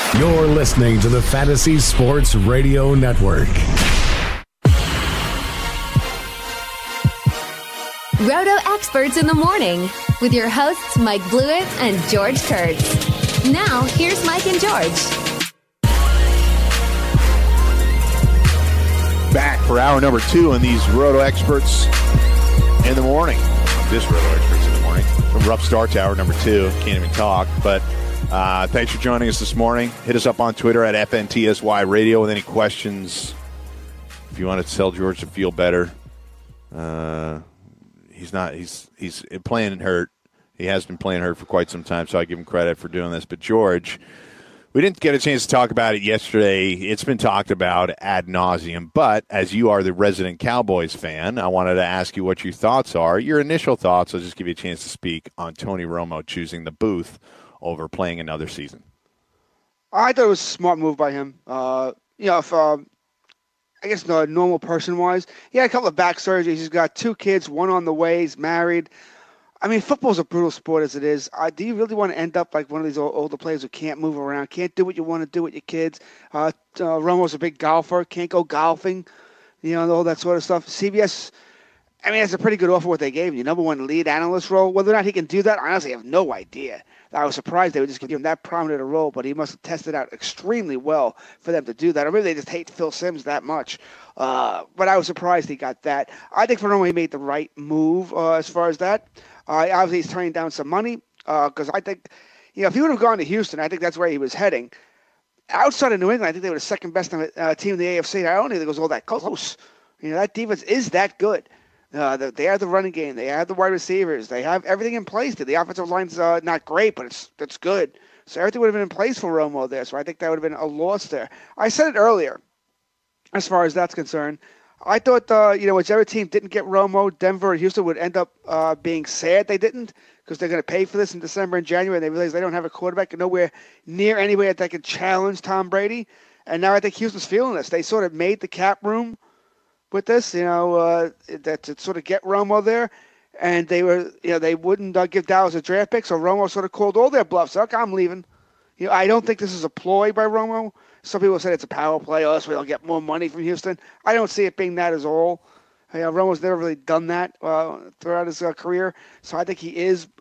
You're listening to the Fantasy Sports Radio Network. Roto Experts in the Morning with your hosts Mike Blewett and George Kurtz. Now, here's Mike and George. Back for hour number 2 on these Roto Experts in the morning. This Roto Experts in the morning. A rough start to hour number 2. Can't even talk. But thanks for joining us this morning. Hit us up on Twitter at FNTSY Radio with any questions. If you want to tell George to feel better, he's playing hurt. He has been playing hurt for quite some time, so I give him credit for doing this. But George, we didn't get a chance to talk about it yesterday. It's been talked about ad nauseum. But as you are the resident Cowboys fan, I wanted to ask you what your thoughts are. Your initial thoughts, I'll just give you a chance to speak on Tony Romo choosing the booth over playing another season. I thought it was a smart move by him. If I guess the normal person-wise, he had a couple of back surgeries. He's got 2 kids, one on the way. He's married. I mean, football's a brutal sport as it is. Do you really want to end up like one of these older players who can't move around, can't do what you want to do with your kids? Romo's a big golfer, can't go golfing, all that sort of stuff. CBS, I mean, it's a pretty good offer what they gave him. Number 1 lead analyst role. Whether or not he can do that, I honestly have no idea. I was surprised they would just give him that prominent a role, but he must have tested out extremely well for them to do that. Or maybe they just hate Phil Simms that much. But I was surprised he got that. I think for Romo, he made the right move as far as that. Obviously, he's turning down some money because I think, if he would have gone to Houston, I think that's where he was heading. Outside of New England, I think they were the second best team in the AFC. I don't think it was all that close. That defense is that good. They have the running game. They have the wide receivers. They have everything in place. The offensive line's not great, but it's good. So everything would have been in place for Romo there. So I think that would have been a loss there. I said it earlier, as far as that's concerned. I thought, whichever team didn't get Romo, Denver or Houston, would end up being sad they didn't because they're going to pay for this in December and January, and they realize they don't have a quarterback nowhere near anywhere that can challenge Tom Brady. And now I think Houston's feeling this. They sort of made the cap room with this, that to sort of get Romo there. And they were, they wouldn't give Dallas a draft pick, so Romo sort of called all their bluffs. Okay, I'm leaving. I don't think this is a ploy by Romo. Some people said it's a power play, so they'll get more money from Houston. I don't see it being that at all. Romo's never really done that throughout his career, so I think he is.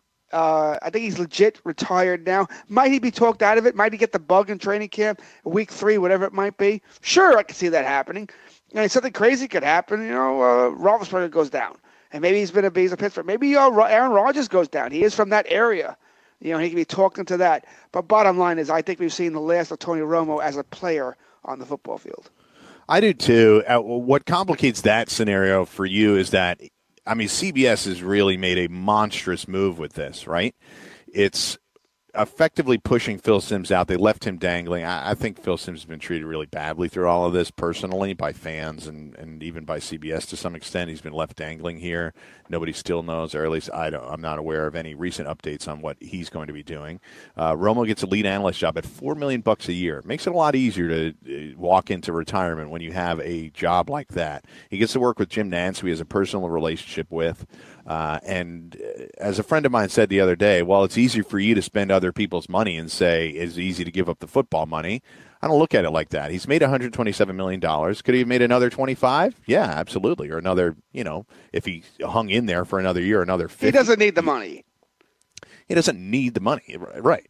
I think he's legit retired now. Might he be talked out of it? Might he get the bug in training camp, week 3, whatever it might be? Sure, I can see that happening. Something crazy could happen. Roethlisberger goes down, and maybe he's a Pittsburgh. Maybe Aaron Rodgers goes down. He is from that area. He can be talked into that. But bottom line is, I think we've seen the last of Tony Romo as a player on the football field. I do too. What complicates that scenario for you is that, CBS has really made a monstrous move with this, right? It's effectively pushing Phil Simms out. They left him dangling. I think Phil Simms has been treated really badly through all of this personally by fans and even by CBS to some extent. He's been left dangling here. Nobody still knows, or at least I'm not aware of any recent updates on what he's going to be doing. Romo gets a lead analyst job at $4 million a year. Makes it a lot easier to walk into retirement when you have a job like that. He gets to work with Jim Nantz, who he has a personal relationship with. And as a friend of mine said the other day, well, it's easier for you to spend other people's money and say it's easy to give up the football money. I don't look at it like that. He's made $127 million. Could he have made another 25? Yeah, absolutely. Or another, if he hung in there for another year, another 50. He doesn't need the money. He doesn't need the money, right?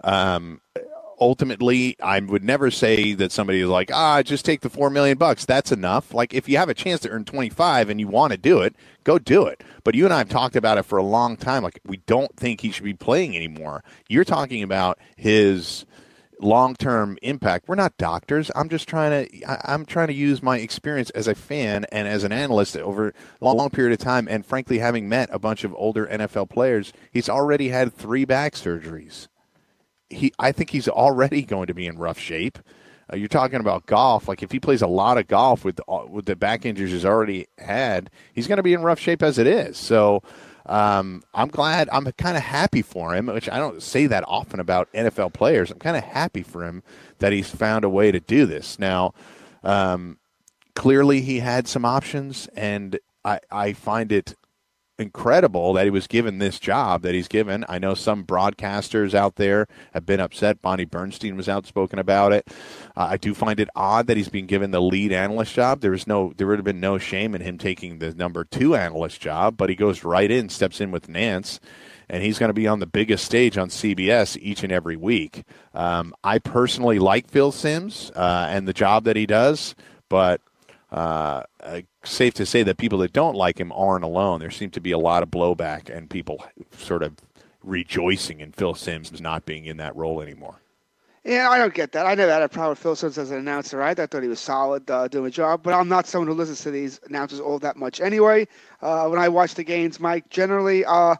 Ultimately, I would never say that somebody is like, just take the $4 million. That's enough. Like, if you have a chance to earn 25 and you want to do it, go do it. But you and I have talked about it for a long time. Like, we don't think he should be playing anymore. You're talking about his long-term impact. We're not doctors. I'm trying to use my experience as a fan and as an analyst over a long period of time. And frankly, having met a bunch of older NFL players, he's already had 3 back surgeries. I think he's already going to be in rough shape. You're talking about golf. Like, if he plays a lot of golf with the back injuries he's already had, he's going to be in rough shape as it is. So I'm glad. I'm kind of happy for him, which I don't say that often about NFL players. I'm kind of happy for him that he's found a way to do this. Now, clearly he had some options, and I find it incredible that he was given this job that he's given. I know some broadcasters out there have been upset. Bonnie Bernstein was outspoken about it. I do find it odd that he's being given the lead analyst job. There would have been no shame in him taking the number 2 analyst job, but he goes right in, steps in with Nance, and he's going to be on the biggest stage on CBS each and every week. I personally like Phil Simms and the job that he does, but safe to say that people that don't like him aren't alone. There seems to be a lot of blowback and people sort of rejoicing in Phil Simms not being in that role anymore. Yeah, I don't get that. I never had a problem with Phil Simms as an announcer. I thought he was solid doing a job, but I'm not someone who listens to these announcers all that much anyway. When I watch the games, Mike, generally, like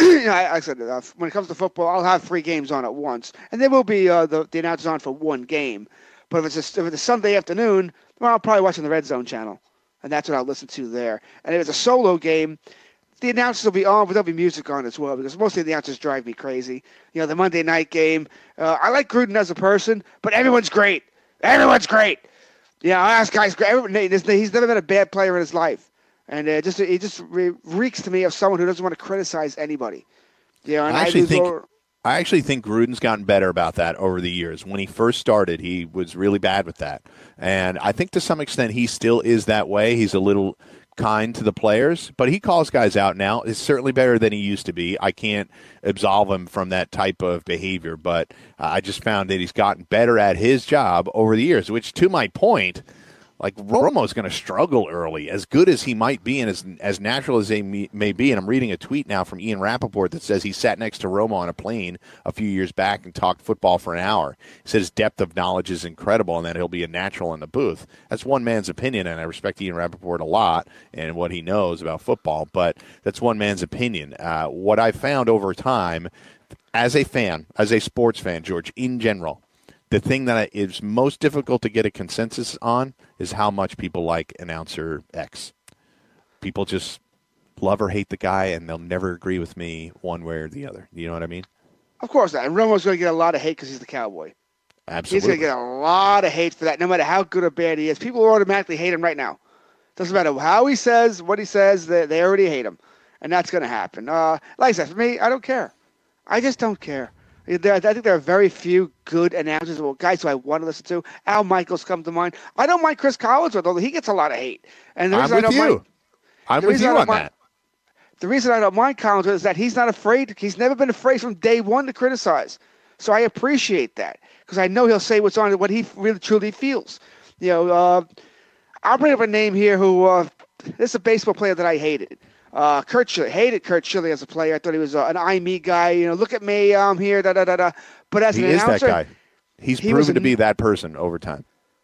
I said, when it comes to football, I'll have 3 games on at once, and there will be the announcers on for 1 game. But if it's a Sunday afternoon, well, I'll probably watch on the Red Zone channel, and that's what I'll listen to there. And if it's a solo game, the announcers will be on, but there'll be music on as well, because mostly the announcers drive me crazy. You know, the Monday night game, I like Gruden as a person, but everyone's great. Everyone's great. Yeah, this guy's great. He's never been a bad player in his life. And he just reeks to me of someone who doesn't want to criticize anybody. You know, and I actually think Gruden's gotten better about that over the years. When he first started, he was really bad with that. And I think to some extent he still is that way. He's a little kind to the players, but he calls guys out now. It's certainly better than he used to be. I can't absolve him from that type of behavior, but I just found that he's gotten better at his job over the years, which, to my point, like, Romo's going to struggle early, as good as he might be and as natural as they may be. And I'm reading a tweet now from Ian Rappaport that says he sat next to Romo on a plane a few years back and talked football for an hour. He said his depth of knowledge is incredible and that he'll be a natural in the booth. That's one man's opinion, and I respect Ian Rappaport a lot and what he knows about football, but that's one man's opinion. What I found over time, as a fan, as a sports fan, George, in general, the thing that is most difficult to get a consensus on is how much people like announcer X. People just love or hate the guy, and they'll never agree with me one way or the other. You know what I mean? Of course not. And Romo's going to get a lot of hate because he's the Cowboy. Absolutely. He's going to get a lot of hate for that, no matter how good or bad he is. People automatically hate him right now. Doesn't matter how he says, what he says, they already hate him. And that's going to happen. Like I said, for me, I don't care. I just don't care. I think there are very few good announcers, well, guys who I want to listen to. Al Michaels comes to mind. I don't mind Chris Collinsworth, although he gets a lot of hate. And I'm with you. I'm with you on that. The reason I don't mind Collinsworth is that he's not afraid. He's never been afraid from day one to criticize. So I appreciate that because I know he'll say what's on what he really truly feels. You know, I'll bring up a name here who this is a baseball player that I hated. Kurt Schilling. Hated Kurt Schilling as a player. I thought he was an I me guy. You know, look at me, I'm here, da da da da. But as an announcer, is that guy. He's proven to be that person over time.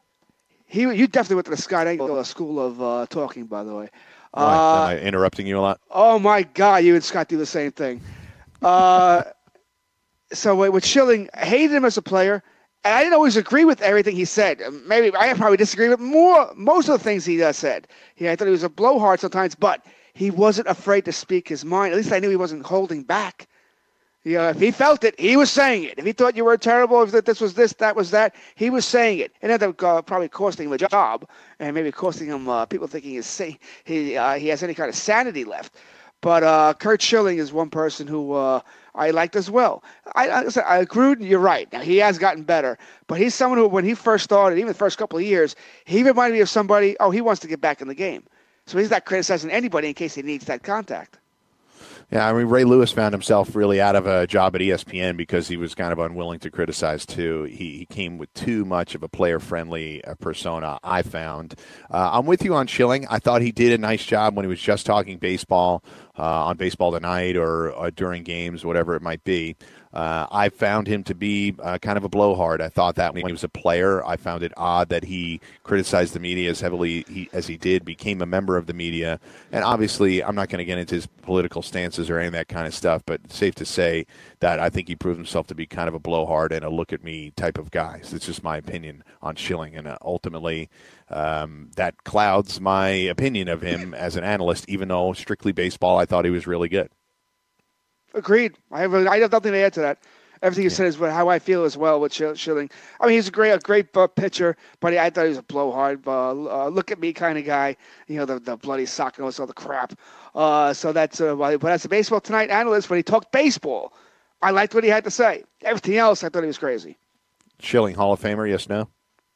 You definitely went to the Scott Engel School of Talking, by the way. Am I interrupting you a lot? Oh my God, you and Scott do the same thing. So with Schilling, I hated him as a player, and I didn't always agree with everything he said. Maybe I probably disagree with most of the things he said. Yeah, I thought he was a blowhard sometimes, but he wasn't afraid to speak his mind. At least I knew he wasn't holding back. You know, if he felt it, he was saying it. If he thought you were terrible, if this was this, that was that, he was saying it. It ended up probably costing him a job, and maybe costing him people thinking he has any kind of sanity left. But Kurt Schilling is one person who I liked as well. Gruden, you're right. Now, he has gotten better, but he's someone who, when he first started, even the first couple of years, he reminded me of somebody, he wants to get back in the game. So he's not criticizing anybody in case he needs that contact. Yeah, I mean, Ray Lewis found himself really out of a job at ESPN because he was kind of unwilling to criticize, too. He came with too much of a player-friendly persona, I found. I'm with you on Schilling. I thought he did a nice job when he was just talking baseball on Baseball Tonight or during games, whatever it might be. I found him to be kind of a blowhard. I thought that when he was a player, I found it odd that he criticized the media as heavily as he did, became a member of the media. And obviously, I'm not going to get into his political stances or any of that kind of stuff, but it's safe to say that I think he proved himself to be kind of a blowhard and a look-at-me type of guy. So it's just my opinion on Schilling. And ultimately, that clouds my opinion of him as an analyst, even though strictly baseball, I thought he was really good. Agreed. I have nothing to add to that. Everything you said is how I feel as well with Schilling. I mean, he's a great pitcher, but I thought he was a blowhard, look at me kind of guy. The bloody sock knows all the crap. So that's but as a Baseball Tonight analyst, when he talked baseball, I liked what he had to say. Everything else, I thought he was crazy. Schilling, Hall of Famer, yes, no?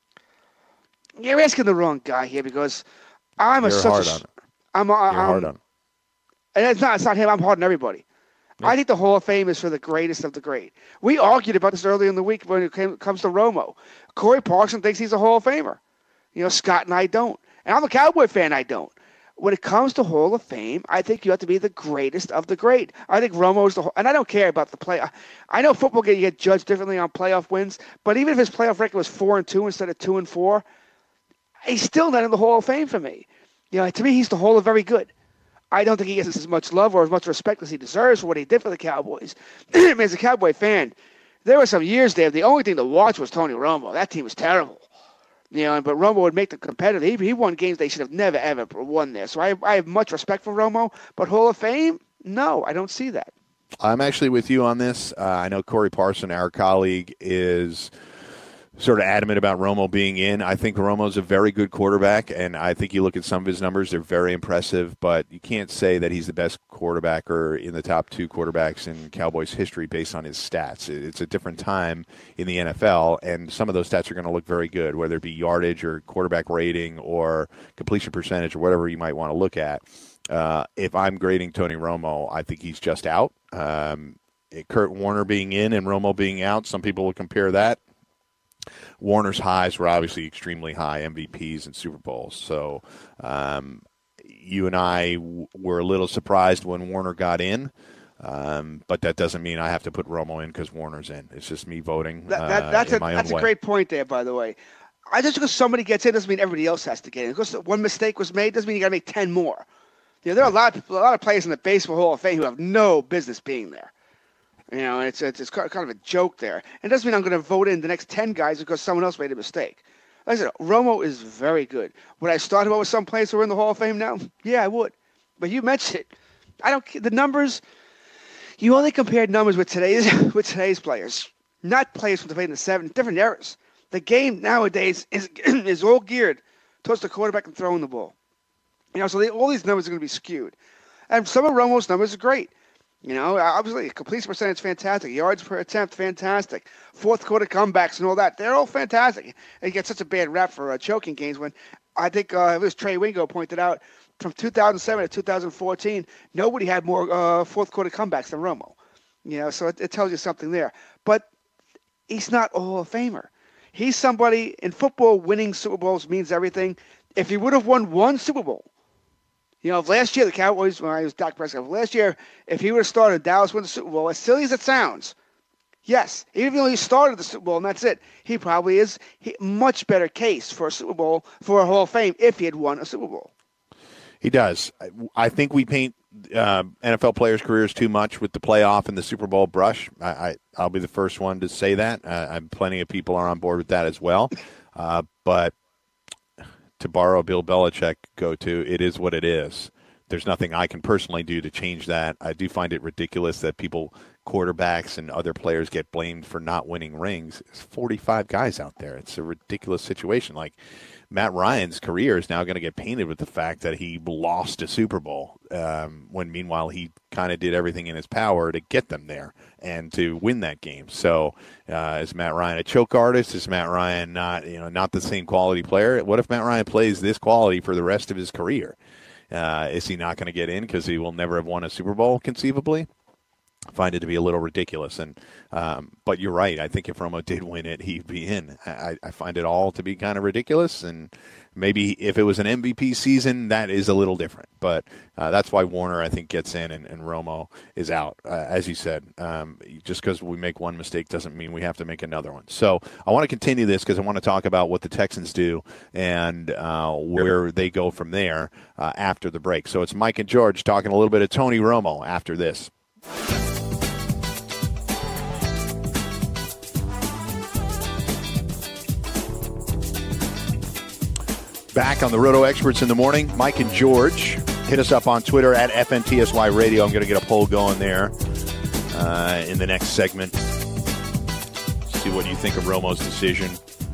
You're asking the wrong guy here because I'm You're hard on it. I'm hard on it. And it's not him. I'm hard on everybody. Yeah. I think the Hall of Fame is for the greatest of the great. We argued about this earlier in the week when it comes to Romo. Corey Parson thinks he's a Hall of Famer. Scott and I don't. And I'm a Cowboy fan. I don't. When it comes to Hall of Fame, I think you have to be the greatest of the great. I think Romo's and I don't care about the play. I know football you get judged differently on playoff wins, but even if his playoff record was 4-2 instead of 2-4, he's still not in the Hall of Fame for me. To me, he's the Hall of Very Good. I don't think he gets as much love or as much respect as he deserves for what he did for the Cowboys. I mean, as a Cowboy fan, there were some years there, the only thing to watch was Tony Romo. That team was terrible. But Romo would make them competitive. He won games they should have never, ever won there. So I have much respect for Romo. But Hall of Fame, no, I don't see that. I'm actually with you on this. I know Corey Parson, our colleague, is sort of adamant about Romo being in. I think Romo's a very good quarterback, and I think you look at some of his numbers, they're very impressive, but you can't say that he's the best quarterback or in the top 2 quarterbacks in Cowboys history based on his stats. It's a different time in the NFL, and some of those stats are going to look very good, whether it be yardage or quarterback rating or completion percentage or whatever you might want to look at. If I'm grading Tony Romo, I think he's just out. Kurt Warner being in and Romo being out, some people will compare that. Warner's highs were obviously extremely high, MVPs and Super Bowls. So you and I were a little surprised when Warner got in, but that doesn't mean I have to put Romo in because Warner's in. It's just me voting that's in my own way. That's a great point there, by the way. Just because somebody gets in doesn't mean everybody else has to get in. Because one mistake was made doesn't mean you got to make 10 more. There are a lot of players in the Baseball Hall of Fame who have no business being there. It's kind of a joke there. It doesn't mean I'm going to vote in the next 10 guys because someone else made a mistake. Like I said, Romo is very good. Would I start him out with some players who are in the Hall of Fame now? Yeah, I would. But you mentioned it. The numbers. You only compared numbers with today's players, not players from the 70s, different eras. The game nowadays is all geared towards the quarterback and throwing the ball. So all these numbers are going to be skewed. And some of Romo's numbers are great. Obviously, completion percentage, fantastic. Yards per attempt, fantastic. Fourth quarter comebacks and all that. They're all fantastic. And he gets such a bad rap for choking games when I think it was Trey Wingo pointed out from 2007 to 2014, nobody had more fourth quarter comebacks than Romo. So it tells you something there. But he's not a Hall of Famer. He's somebody in football, winning Super Bowls means everything. If he would have won one Super Bowl, last year the Cowboys, when I was Dak Prescott, last year, if he would have started, Dallas win the Super Bowl, as silly as it sounds, yes, even though he started the Super Bowl and that's it, he probably is much better case for a Super Bowl, for a Hall of Fame, if he had won a Super Bowl. He does. I think we paint NFL players' careers too much with the playoff and the Super Bowl brush. I'll be the first one to say that. Plenty of people are on board with that as well. But to borrow Bill Belichick go-to, it is what it is. There's nothing I can personally do to change that. I do find it ridiculous that quarterbacks and other players get blamed for not winning rings. There's 45 guys out there. It's a ridiculous situation. Like, Matt Ryan's career is now going to get painted with the fact that he lost a Super Bowl when meanwhile he kind of did everything in his power to get them there and to win that game. So is Matt Ryan a choke artist? Is Matt Ryan not the same quality player? What if Matt Ryan plays this quality for the rest of his career? Is he not going to get in because he will never have won a Super Bowl conceivably? I find it to be a little ridiculous. And but you're right. I think if Romo did win it, he'd be in. I find it all to be kind of ridiculous. And maybe if it was an MVP season, that is a little different. But that's why Warner, I think, gets in and Romo is out. As you said, just because we make one mistake doesn't mean we have to make another one. So I want to continue this because I want to talk about what the Texans do and where they go from there after the break. So it's Mike and George talking a little bit of Tony Romo after this. Back on the Roto Experts in the Morning, Mike and George. Hit us up on Twitter at FNTSY Radio. I'm going to get a poll going there in the next segment. to what you think of Romo's decision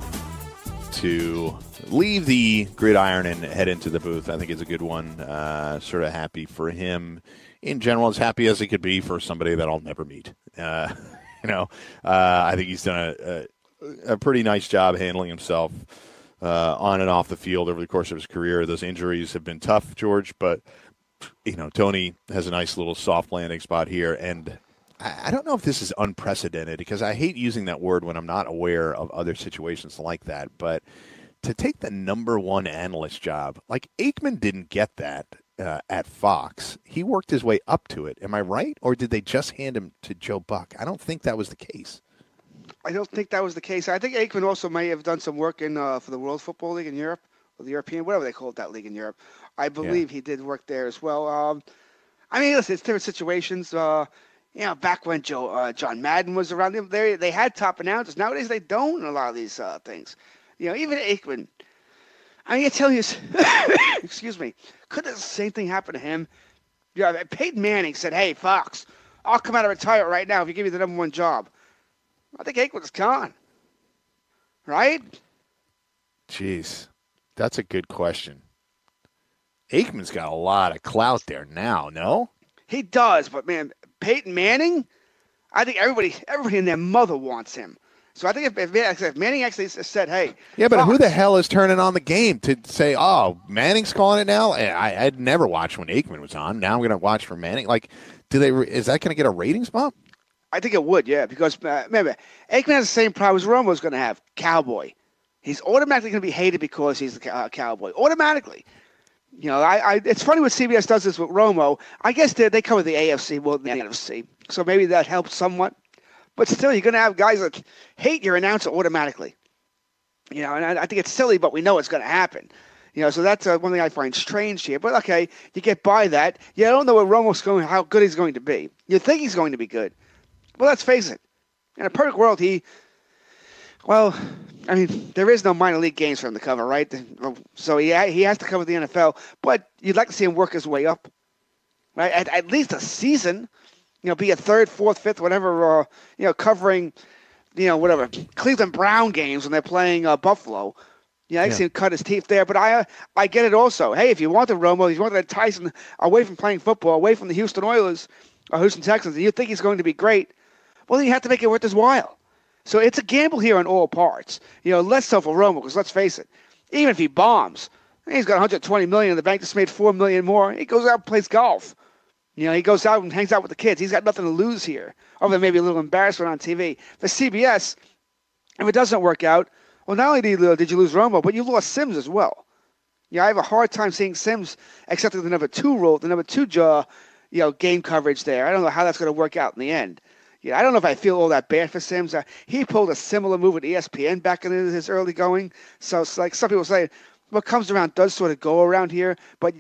to leave the gridiron and head into the booth. I think it's a good one. Sort of happy for him in general, as happy as he could be for somebody that I'll never meet. I think he's done a pretty nice job handling himself on and off the field over the course of his career. Those injuries have been tough, George, but Tony has a nice little soft landing spot here, and I don't know if this is unprecedented, because I hate using that word when I'm not aware of other situations like that, but to take the number one analyst job, like Aikman didn't get that at Fox. He worked his way up to it. Am I right? Or did they just hand him to Joe Buck? I don't think that was the case. I don't think that was the case. I think Aikman also may have done some work in for the World Football League in Europe, or the European, whatever they call it, that league in Europe. I believe he did work there as well. Listen, it's different situations. Back when John Madden was around, they had top announcers. Nowadays, they don't in a lot of these things. Even Aikman. I tell you, excuse me, could the same thing happen to him? Peyton Manning said, "Hey, Fox, I'll come out of retirement right now if you give me the number one job." I think Aikman's gone. Right? Jeez, that's a good question. Aikman's got a lot of clout there now, no? He does, but man, Peyton Manning, I think everybody and their mother wants him. So I think if Manning actually said, "Hey," yeah, but Fox, who the hell is turning on the game to say, "Oh, Manning's calling it now"? I'd never watched when Aikman was on. Now I'm going to watch for Manning. Like, is that going to get a ratings bump? I think it would, yeah, because remember, Aikman has the same problem as Romo's going to have. Cowboy, he's automatically going to be hated because he's the cowboy. Automatically. It's funny when CBS does this with Romo. I guess they cover the AFC more than the NFC, so maybe that helps somewhat. But still, you're going to have guys that hate your announcer automatically. And I think it's silly, but we know it's going to happen. So that's one thing I find strange here. But okay, you get by that. You don't know how good he's going to be. You think he's going to be good. Well, let's face it. In a perfect world, there is no minor league games for him to cover, right? So he has to cover the NFL. But you'd like to see him work his way up, right? At least a season, be a third, fourth, fifth, whatever, covering, whatever, Cleveland Brown games when they're playing Buffalo. I can see him cut his teeth there. But I get it also. Hey, if you wanted Romo, if you wanted Tyson away from playing football, away from the Houston Oilers or Houston Texans, and you think he's going to be great, well, then you have to make it worth his while. So it's a gamble here on all parts. Less so for Romo, because let's face it, even if he bombs, he's got $120 million in the bank, just made $4 million more. He goes out and plays golf. He goes out and hangs out with the kids. He's got nothing to lose here, other than maybe a little embarrassment on TV. For CBS, if it doesn't work out, well, not only did you lose Romo, but you lost Sims as well. I have a hard time seeing Sims accepting the number 2 role, the number 2 game coverage there. I don't know how that's going to work out in the end. I don't know if I feel all that bad for Sims. He pulled a similar move with ESPN back in his early going. So it's like some people say, what comes around does sort of go around here. But,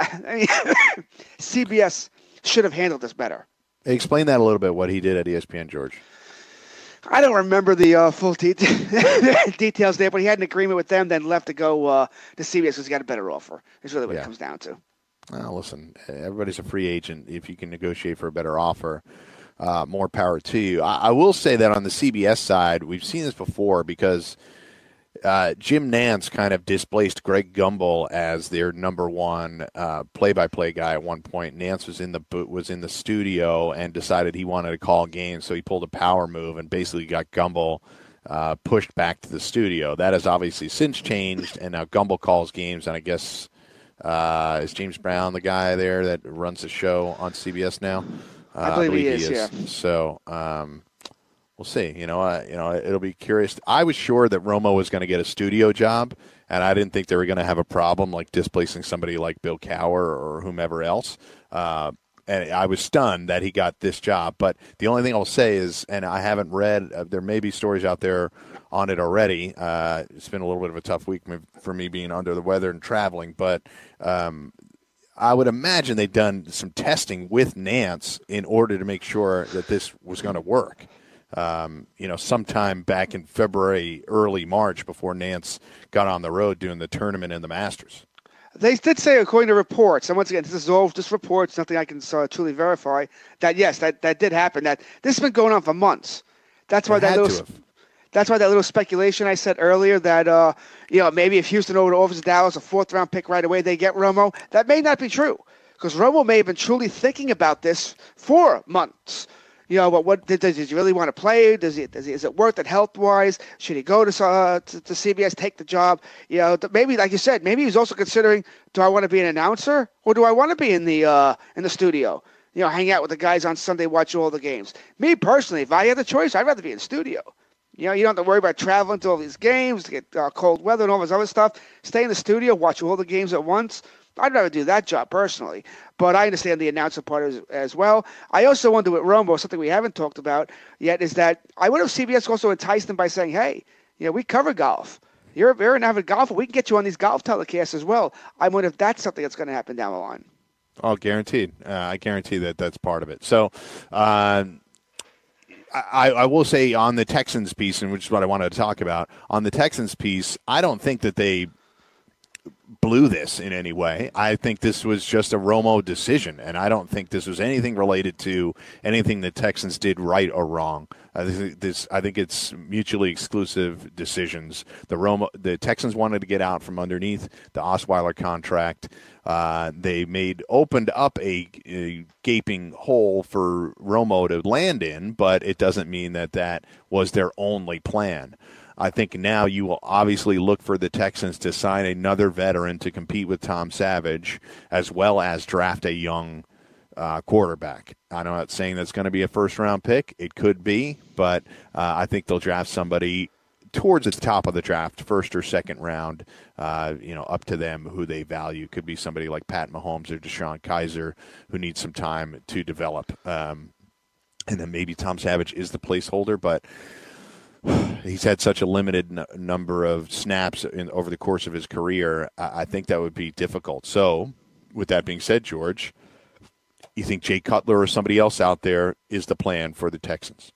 CBS should have handled this better. Explain that a little bit, what he did at ESPN, George. I don't remember the full details there, but he had an agreement with them, then left to go to CBS because he got a better offer. That's really what it comes down to. Well, listen, everybody's a free agent. If you can negotiate for a better offer, more power to you. I will say that on the CBS side, we've seen this before because Jim Nantz kind of displaced Greg Gumbel as their number one play-by-play guy at one point. Nantz was in the studio and decided he wanted to call games, so he pulled a power move and basically got Gumbel pushed back to the studio. That has obviously since changed, and now Gumbel calls games, and I guess is James Brown the guy there that runs the show on CBS now? I believe he is. Yeah. So we'll see. It'll be curious. I was sure that Romo was going to get a studio job, and I didn't think they were going to have a problem like displacing somebody like Bill Cowher or whomever else. And I was stunned that he got this job. But the only thing I'll say is, and I haven't read, there may be stories out there on it already. It's been a little bit of a tough week for me being under the weather and traveling, but I would imagine they've done some testing with Nantz in order to make sure that this was going to work. Sometime back in February, early March, before Nantz got on the road doing the tournament and the Masters. They did say, according to reports, and once again, this is all just reports, nothing I can truly verify, that yes, that did happen. That this has been going on for months. That's why That's why that little speculation I said earlier that, maybe if Houston offers Dallas a 4th-round pick right away, they get Romo. That may not be true because Romo may have been truly thinking about this for months. But does he really want to play? Is it worth it health-wise? Should he go to CBS, take the job? Maybe, like you said, maybe he's also considering, do I want to be an announcer or do I want to be in the studio? Hang out with the guys on Sunday, watch all the games. Me personally, if I had the choice, I'd rather be in the studio. You don't have to worry about traveling to all these games, to get cold weather and all this other stuff. Stay in the studio, watch all the games at once. I'd rather do that job personally, but I understand the announcer part as well. I also wonder with Romo, something we haven't talked about yet, is that I wonder if CBS also enticed him by saying, hey, we cover golf. You're an avid golfer. We can get you on these golf telecasts as well. I wonder if that's something that's going to happen down the line. Oh, guaranteed. I guarantee that's part of it. So I will say on the Texans piece, and which is what I wanted to talk about, on the Texans piece, I don't think that they blew this in any way. I think this was just a Romo decision, and I don't think this was anything related to anything the Texans did right or wrong. I think it's mutually exclusive decisions. The Texans wanted to get out from underneath the Osweiler contract. They opened up a gaping hole for Romo to land in, but it doesn't mean that was their only plan. I think now you will obviously look for the Texans to sign another veteran to compete with Tom Savage, as well as draft a young quarterback. I'm not saying that's going to be a first-round pick. It could be, but I think they'll draft somebody towards the top of the draft, first or second round, up to them who they value. Could be somebody like Pat Mahomes or DeShone Kizer who needs some time to develop. And then maybe Tom Savage is the placeholder, but he's had such a limited number of snaps over the course of his career. I think that would be difficult. So, with that being said, George, you think Jay Cutler or somebody else out there is the plan for the Texans?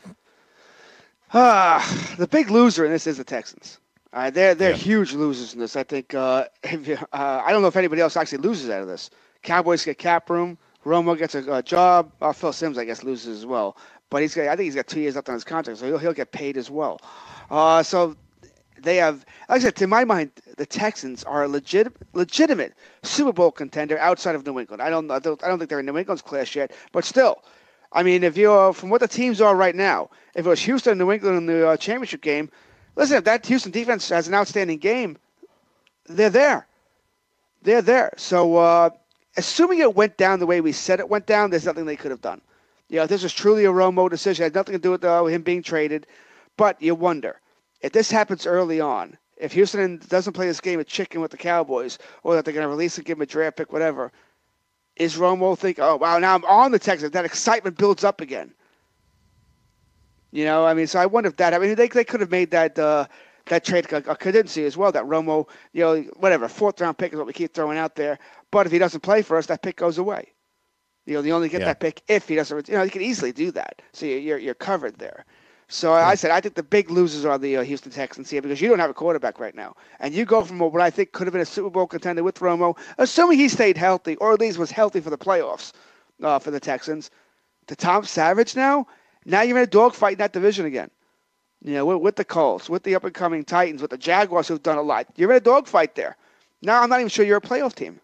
The big loser in this is the Texans. They're huge losers in this. I think I don't know if anybody else actually loses out of this. Cowboys get cap room. Romo gets a job. Phil Simms, I guess, loses as well. But I think he's got 2 years left on his contract, so he'll get paid as well. So they have, like I said, to my mind, the Texans are a legitimate Super Bowl contender outside of New England. I don't think they're in New England's class yet, but still, I mean, if you're from what the teams are right now, if it was Houston and New England in the championship game, listen, if that Houston defense has an outstanding game, they're there. They're there. So assuming it went down the way we said it went down, there's nothing they could have done. This was truly a Romo decision. It had nothing to do with him being traded. But you wonder, if this happens early on, if Houston doesn't play this game of chicken with the Cowboys, or that they're going to release and give him a draft pick, whatever, is Romo think, oh, wow, now I'm on the Texans. That excitement builds up again. So I wonder if that, they could have made that trade a contingency as well, that Romo, whatever, 4th-round pick is what we keep throwing out there. But if he doesn't play for us, that pick goes away. You only get that pick if he doesn't. You can easily do that, so you're covered there. So I think the big losers are the Houston Texans here because you don't have a quarterback right now, and you go from what I think could have been a Super Bowl contender with Romo, assuming he stayed healthy or at least was healthy for the playoffs for the Texans, to Tom Savage now. Now you're in a dogfight in that division again. With the Colts, with the up and coming Titans, with the Jaguars who've done a lot. You're in a dogfight there. Now I'm not even sure you're a playoff team.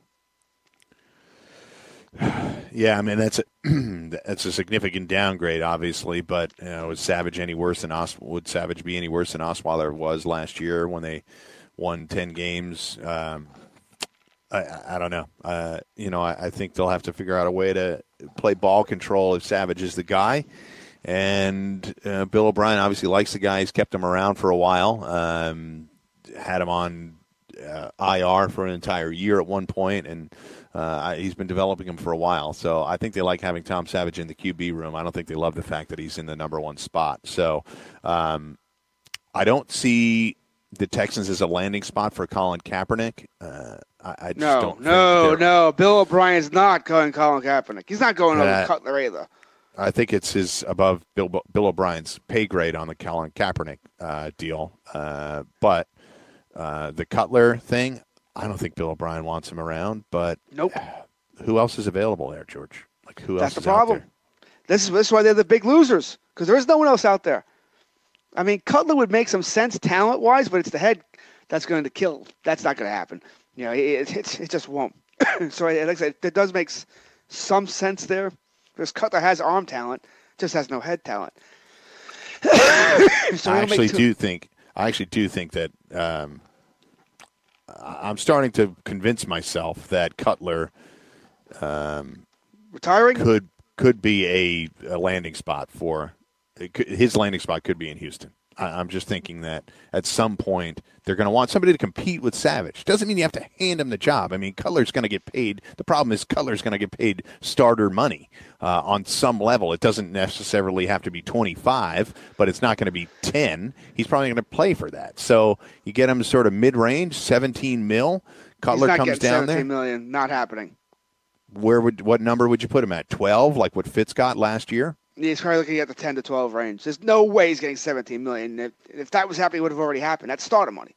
Yeah, I mean that's a significant downgrade, obviously. But would Savage be any worse than Osweiler was last year when they won 10 games? I don't know. I think they'll have to figure out a way to play ball control if Savage is the guy. And Bill O'Brien obviously likes the guy. He's kept him around for a while. Had him on IR for an entire year at one point, and he's been developing him for a while. So I think they like having Tom Savage in the QB room. I don't think they love the fact that he's in the number one spot. So I don't see the Texans as a landing spot for Colin Kaepernick. I just don't think No. Bill O'Brien's not going Colin Kaepernick. He's not going over Cutler either. I think it's his above Bill O'Brien's pay grade on the Colin Kaepernick deal. But the Cutler thing, I don't think Bill O'Brien wants him around. But nope. Who else is available there, George? Who else? That's the problem. This is why they're the big losers, because there is no one else out there. I mean, Cutler would make some sense talent-wise, but it's the head that's going to kill. That's not going to happen. You know, it just won't. So, like I said, it does make some sense there, because Cutler has arm talent, just has no head talent. So I actually do think that I'm starting to convince myself that Cutler retiring could be a landing spot for his landing spot could be in Houston. I'm just thinking that at some point they're going to want somebody to compete with Savage. Doesn't mean you have to hand him the job. I mean, Cutler's going to get paid. The problem is Cutler's going to get paid starter money on some level. It doesn't necessarily have to be 25, but it's not going to be 10. He's probably going to play for that. So you get him sort of mid-range, 17 mil. Cutler comes down there. 17 million, not happening. What number would you put him at? 12, like what Fitz got last year? He's probably looking at the 10 to 12 range. There's no way he's getting 17 million. If that was happening, it would have already happened. That's starter money.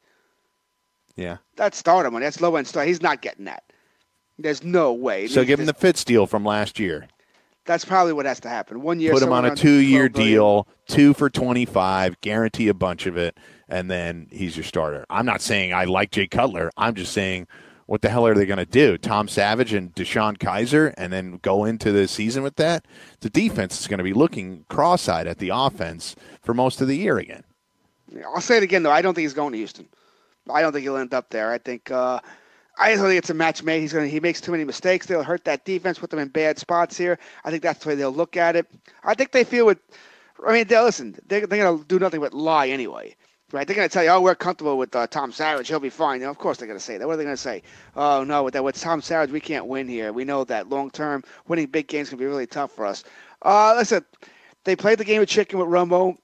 Yeah. That's starter money. That's low-end starter. He's not getting that. There's no way. So give him the Fitz deal from last year. That's probably what has to happen. 1 year. Put him on a 2-year deal, 2 for 25, guarantee a bunch of it, and then he's your starter. I'm not saying I like Jay Cutler. I'm just saying, what the hell are they going to do? Tom Savage and Deshaun Kaiser, and then go into the season with that? The defense is going to be looking cross-eyed at the offense for most of the year again. I'll say it again, though. I don't think he's going to Houston. I don't think he'll end up there. I don't think it's a match made. He makes too many mistakes. They'll hurt that defense, put them in bad spots here. I think that's the way they'll look at it. I think they feel they're going to do nothing but lie anyway. Right, they're going to tell you, oh, we're comfortable with Tom Savage. He'll be fine. Of course they're going to say that. What are they going to say? Oh, no, with Tom Savage, we can't win here. We know that long-term winning big games can be really tough for us. Listen, they played the game of chicken with Romo.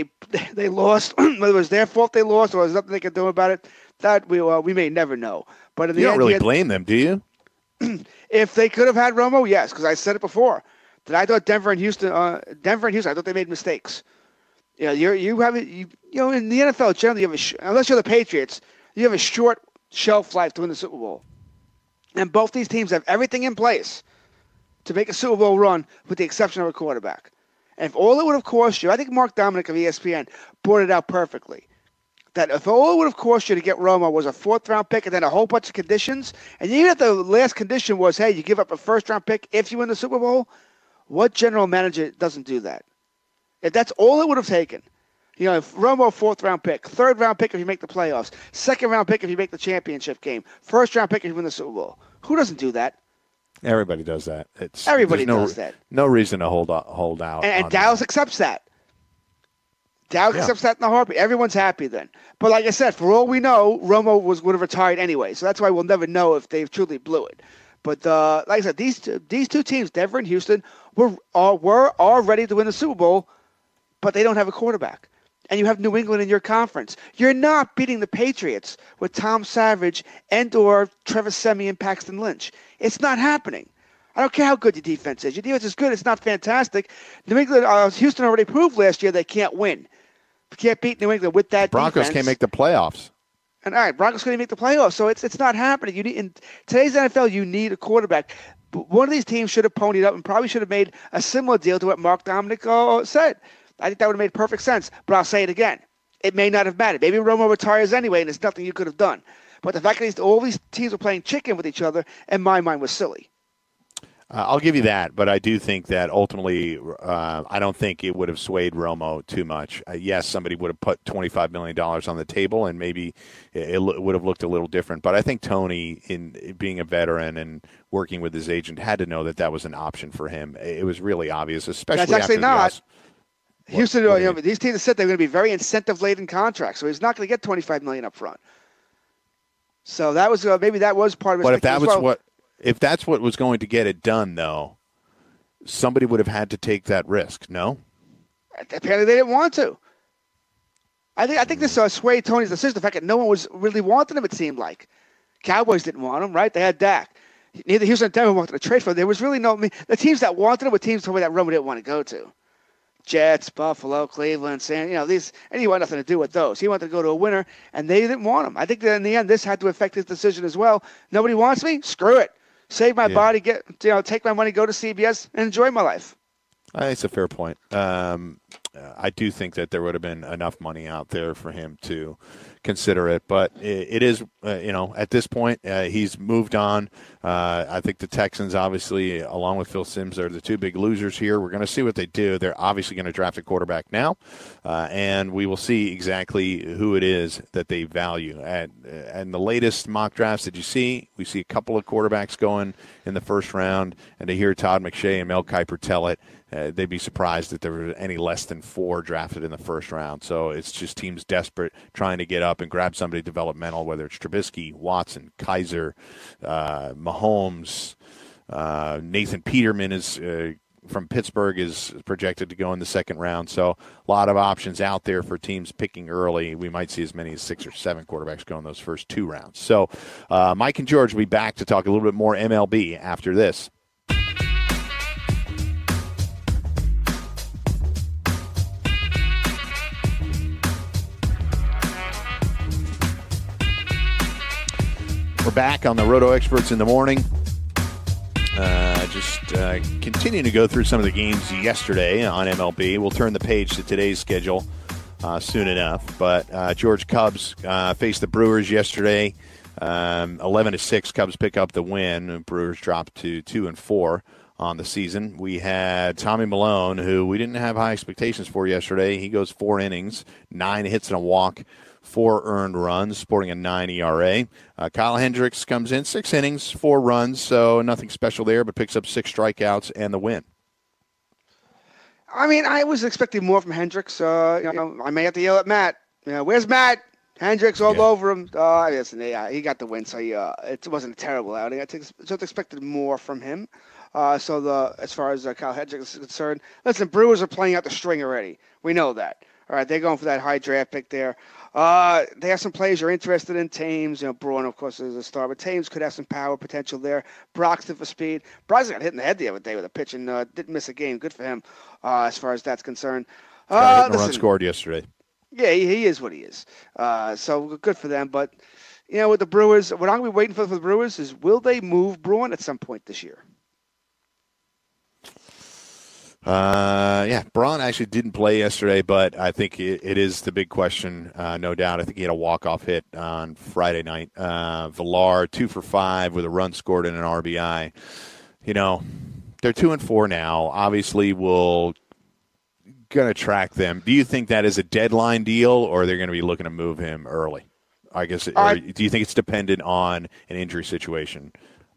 They lost. Whether it was their fault they lost or there's nothing they could do about it, that we may never know. But in the you don't end, really blame them, do you? If they could have had Romo, yes, because I said it before. That I thought Denver and Houston, I thought they made mistakes. Yeah, you know, in the NFL generally, unless you're the Patriots, you have a short shelf life to win the Super Bowl. And both these teams have everything in place to make a Super Bowl run, with the exception of a quarterback. And if all it would have cost you, I think Mark Dominic of ESPN brought it out perfectly, that if all it would have cost you to get Romo was a 4th-round pick and then a whole bunch of conditions, and even if the last condition was, hey, you give up a 1st-round pick if you win the Super Bowl, what general manager doesn't do that? If that's all it would have taken, you know, if Romo 4th-round pick, 3rd-round pick if you make the playoffs, 2nd-round pick if you make the championship game, 1st-round pick if you win the Super Bowl. Who doesn't do that? Everybody does that. Everybody does that. No reason to hold out. And Dallas accepts that. Dallas accepts that in a heartbeat. Everyone's happy then. But like I said, for all we know, Romo would have retired anyway. So that's why we'll never know if they truly blew it. But like I said, these two teams, Denver and Houston, were all ready to win the Super Bowl, but they don't have a quarterback. And you have New England in your conference. You're not beating the Patriots with Tom Savage and or Trevor Siemian and Paxton Lynch. It's not happening. I don't care how good your defense is. Your defense is good. It's not fantastic. New England, Houston already proved last year they can't win. You can't beat New England with that Broncos defense. Can't make the playoffs. And all right, Broncos couldn't make the playoffs, so it's not happening. In today's NFL, you need a quarterback. But one of these teams should have ponied up and probably should have made a similar deal to what Mark Dominic said. I think that would have made perfect sense. But I'll say it again. It may not have mattered. Maybe Romo retires anyway, and there's nothing you could have done. But the fact that all these teams were playing chicken with each other, in my mind, was silly. I'll give you that, but I do think that ultimately, I don't think it would have swayed Romo too much. Yes, somebody would have put $25 million on the table, and maybe it would have looked a little different. But I think Tony, in being a veteran and working with his agent, had to know that was an option for him. It was really obvious, especially That's actually after not. Houston, these teams said they're going to be very incentive-laden contracts, so he's not going to get $25 million up front. So that was maybe that was part of it. But if that's what was going to get it done, though, somebody would have had to take that risk. No, apparently they didn't want to. I think this swayed Tony's decision. The fact that no one was really wanting him, it seemed like. Cowboys didn't want him, right? They had Dak. Neither Houston or Denver wanted to trade for him. There was really the teams that wanted him were teams that Romo didn't want to go to. Jets, Buffalo, Cleveland, these, and he wanted nothing to do with those. He wanted to go to a winner, and they didn't want him. I think that in the end, this had to affect his decision as well. Nobody wants me? Screw it. Save my body, take my money, go to CBS, and enjoy my life. It's a fair point. I do think that there would have been enough money out there for him to consider it. But it is, at this point, he's moved on. I think the Texans, obviously, along with Phil Simms, are the two big losers here. We're going to see what they do. They're obviously going to draft a quarterback now, and we will see exactly who it is that they value. And the latest mock drafts that you see, we see a couple of quarterbacks going in the first round, and to hear Todd McShay and Mel Kiper tell it, they'd be surprised if there were any less than 4 drafted in the first round. So it's just teams desperate trying to get up and grab somebody developmental, whether it's Trubisky, Watson, Kaiser, Mahomes. Nathan Peterman is from Pittsburgh is projected to go in the second round. So a lot of options out there for teams picking early. We might see as many as 6 or 7 quarterbacks go in those first 2 rounds. So Mike and George will be back to talk a little bit more MLB after this. We're back on the Roto Experts in the morning. Just continuing to go through some of the games yesterday on MLB. We'll turn the page to today's schedule soon enough. But George, Cubs faced the Brewers yesterday. 11-6, Cubs pick up the win. Brewers dropped to 2-4 on the season. We had Tommy Milone, who we didn't have high expectations for yesterday. He goes 4 innings, 9 hits and a walk, 4 earned runs, sporting a 9 ERA. Kyle Hendricks comes in, 6 innings, 4 runs, so nothing special there, but picks up 6 strikeouts and the win. I mean, I was expecting more from Hendricks. I may have to yell at Matt. Where's Matt? Hendricks all over him. Listen, he got the win, so it wasn't a terrible outing. I just expected more from him. As far as Kyle Hendricks is concerned, listen, Brewers are playing out the string already. We know that. All right, they're going for that high draft pick there. They have some players you're interested in. Thames, Braun, of course, is a star, but Thames could have some power potential there. Broxton for speed. Broxton got hit in the head the other day with a pitch and didn't miss a game. Good for him as far as that's concerned. A run scored yesterday. Yeah, he is what he is. So good for them. But, with the Brewers, what I'm going to be waiting for the Brewers is, will they move Braun at some point this year? Braun actually didn't play yesterday, but I think it is the big question, no doubt. I think he had a walk-off hit on Friday night. Villar, 2 for 5 with a run scored and an RBI. They're 2-4 now. Obviously, we'll going to track them. Do you think that is a deadline deal, or they're going to be looking to move him early? I guess. Or do you think it's dependent on an injury situation?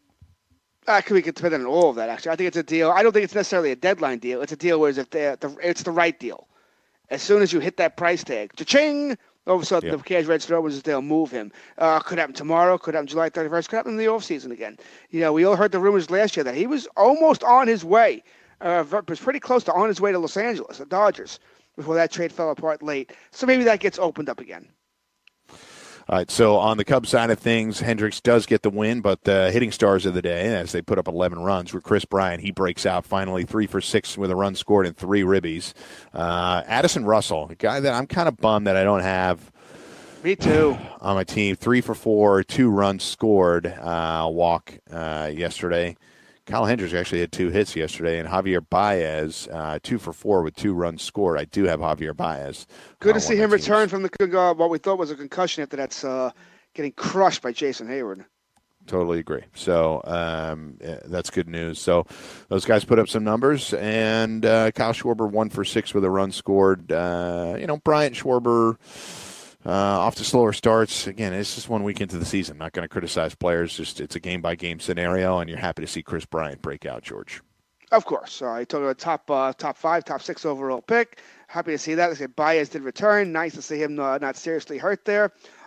We could depend on all of that, actually. I think it's a deal. I don't think it's necessarily a deadline deal. It's a deal where it's the right deal. As soon as you hit that price tag, cha-ching, all of a sudden the cash register opens, they'll move him. Could happen tomorrow, could happen July 31st, could happen in the offseason again. We all heard the rumors last year that he was almost on his way, was pretty close to on his way to Los Angeles, the Dodgers, before that trade fell apart late. So maybe that gets opened up again. All right, so on the Cubs side of things, Hendricks does get the win, but the hitting stars of the day, as they put up 11 runs, were Chris Bryant. He breaks out finally, 3 for 6 with a run scored and 3 ribbies. Addison Russell, a guy that I'm kind of bummed that I don't have. Me too. On my team, 3 for 4, 2 runs scored, walk yesterday. Kyle Hendricks actually had 2 hits yesterday, and Javier Baez, 2 for 4 with 2 runs scored. I do have Javier Baez. Good to see him return from what we thought was a concussion after that's getting crushed by Jason Hayward. Totally agree. So that's good news. So those guys put up some numbers, and Kyle Schwarber 1 for 6 with a run scored. Bryant, Schwarber, off to slower starts. Again, it's just 1 week into the season. Not going to criticize players. Just it's a game-by-game scenario, and you're happy to see Chris Bryant break out, George. Of course. He took a top 5, top 6 overall pick. Happy to see that. Like I said, Baez did return. Nice to see him not seriously hurt there.